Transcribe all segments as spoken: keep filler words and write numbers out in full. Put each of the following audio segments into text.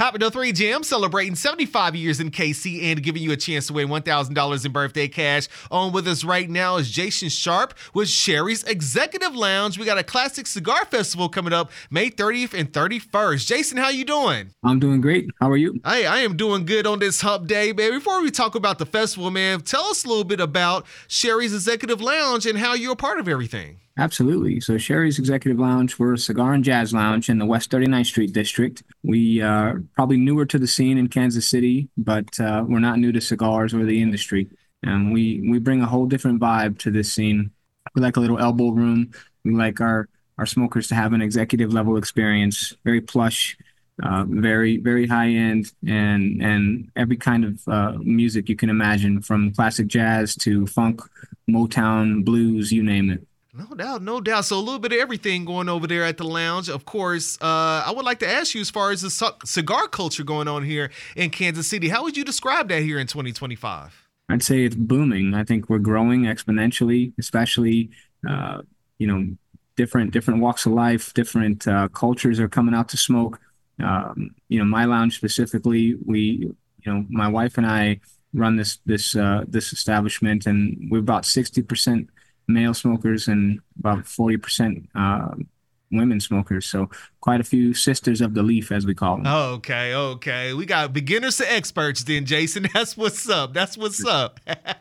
Hot with No three Jam celebrating seventy-five years in K C and giving you a chance to win one thousand dollars in birthday cash. On with us right now is Jason Sharp with Sherry's Executive Lounge. We got a classic cigar festival coming up May thirtieth and thirty-first. Jason, how you doing? I'm doing great. How are you? Hey, I am doing good on this hump day, man. Before we talk about the festival, man, tell us a little bit about Sherry's Executive Lounge and how you're a part of everything. Absolutely. So Sherry's Executive Lounge, we're a cigar and jazz lounge in the West thirty-ninth Street District. We are probably newer to the scene in Kansas City, but uh, we're not new to cigars or the industry. And we, we bring a whole different vibe to this scene. We like a little elbow room. We like our, our smokers to have an executive level experience, very plush, uh, very, very high end, and, and every kind of uh, music you can imagine, from classic jazz to funk, Motown, blues, you name it. No doubt, no doubt. So a little bit of everything going over there at the lounge. Of course, uh, I would like to ask you, as far as the c- cigar culture going on here in Kansas City, how would you describe that here in twenty twenty-five? I'd say it's booming. I think we're growing exponentially, especially, uh, you know, different different walks of life, different uh, cultures are coming out to smoke. Um, you know, my lounge specifically, we, you know, my wife and I run this this uh, this establishment, and we're about sixty percent male smokers and about forty percent uh, women smokers. So quite a few sisters of the leaf, as we call them. Okay, okay. We got beginners to experts then, Jason. That's what's up. That's what's up.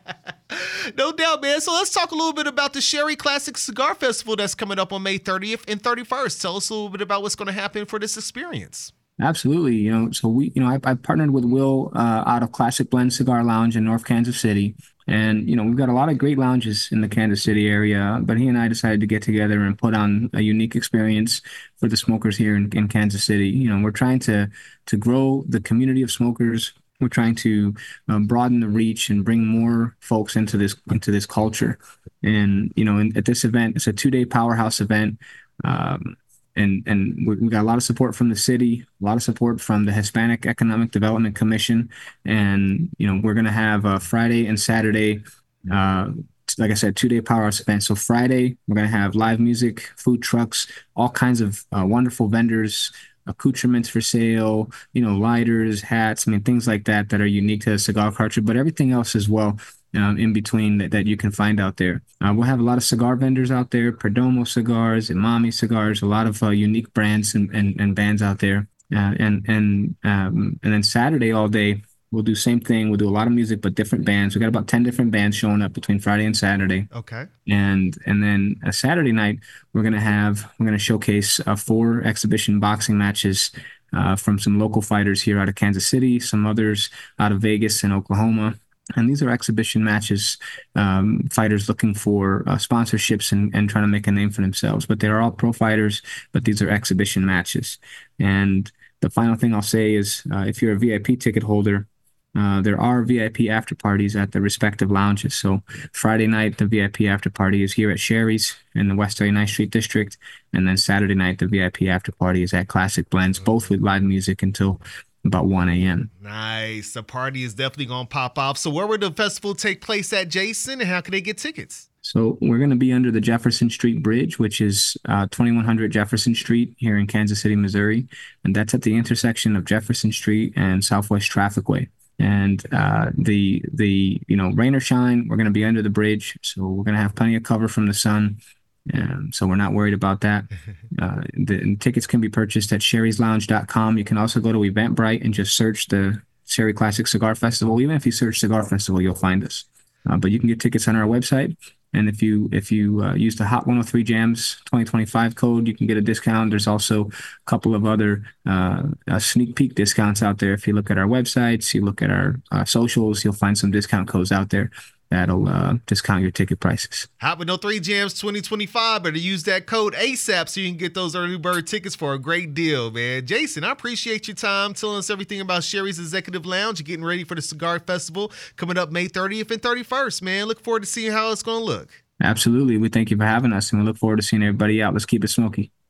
No doubt, man. So let's talk a little bit about the Sherry Classic Cigar Festival that's coming up on May thirtieth and thirty-first. Tell us a little bit about what's going to happen for this experience. Absolutely. You know, so we, you know, I, I partnered with Will uh, out of Classic Blend Cigar Lounge in North Kansas City. And, you know, we've got a lot of great lounges in the Kansas City area, but he and I decided to get together and put on a unique experience for the smokers here in, in Kansas City. You know, we're trying to, to grow the community of smokers. We're trying to um, broaden the reach and bring more folks into this, into this culture. And, you know, in, at this event, it's a two-day powerhouse event. Um, And and we got a lot of support from the city, a lot of support from the Hispanic Economic Development Commission. And, you know, we're going to have a Friday and Saturday, uh, like I said, two-day powerhouse event. So Friday, we're going to have live music, food trucks, all kinds of uh, wonderful vendors, accoutrements for sale, you know, lighters, hats, I mean, things like that that are unique to the cigar culture, but everything else as well. Um, in between that, that you can find out there. Uh, we'll have a lot of cigar vendors out there, Perdomo cigars, Imami cigars, a lot of uh, unique brands and, and, and bands out there. Uh, and and um, and then Saturday all day, we'll do same thing. We'll do a lot of music, but different bands. We got about ten different bands showing up between Friday and Saturday. Okay. And and then a Saturday night, we're gonna have we're gonna showcase uh, four exhibition boxing matches uh, from some local fighters here out of Kansas City, some others out of Vegas and Oklahoma. And these are exhibition matches, um, fighters looking for uh, sponsorships and, and trying to make a name for themselves. But they're all pro fighters, but these are exhibition matches. And the final thing I'll say is uh, if you're a V I P ticket holder, uh, there are V I P after parties at the respective lounges. So Friday night, the V I P after party is here at Sherry's in the West thirty-ninth Street District. And then Saturday night, the V I P after party is at Classic Blends, both with live music until about one a.m. Nice. The party is definitely going to pop off. So where will the festival take place at, Jason, and how can they get tickets? So we're going to be under the Jefferson Street Bridge, which is uh, twenty-one hundred Jefferson Street here in Kansas City, Missouri. And that's at the intersection of Jefferson Street and Southwest Trafficway. And uh, the, the you know, rain or shine, we're going to be under the bridge. So we're going to have plenty of cover from the sun. Um, so we're not worried about that. Uh, the tickets can be purchased at sherrys lounge dot com. You can also go to Eventbrite and just search the Sherry Classic Cigar Festival. Even if you search Cigar Festival, you'll find us. Uh, but you can get tickets on our website. And if you if you uh, use the Hot one oh three Jams twenty twenty-five code, you can get a discount. There's also a couple of other uh, uh, sneak peek discounts out there. If you look at our websites, you look at our uh, socials, you'll find some discount codes out there that'll uh, discount your ticket prices. Hot with No three Jams twenty twenty-five. Better use that code ASAP so you can get those early bird tickets for a great deal, man. Jason, I appreciate your time telling us everything about Sherry's Executive Lounge and getting ready for the Cigar Festival coming up May thirtieth and thirty-first, man. Look forward to seeing how it's going to look. Absolutely. We thank you for having us, and we look forward to seeing everybody out. Let's keep it smoky.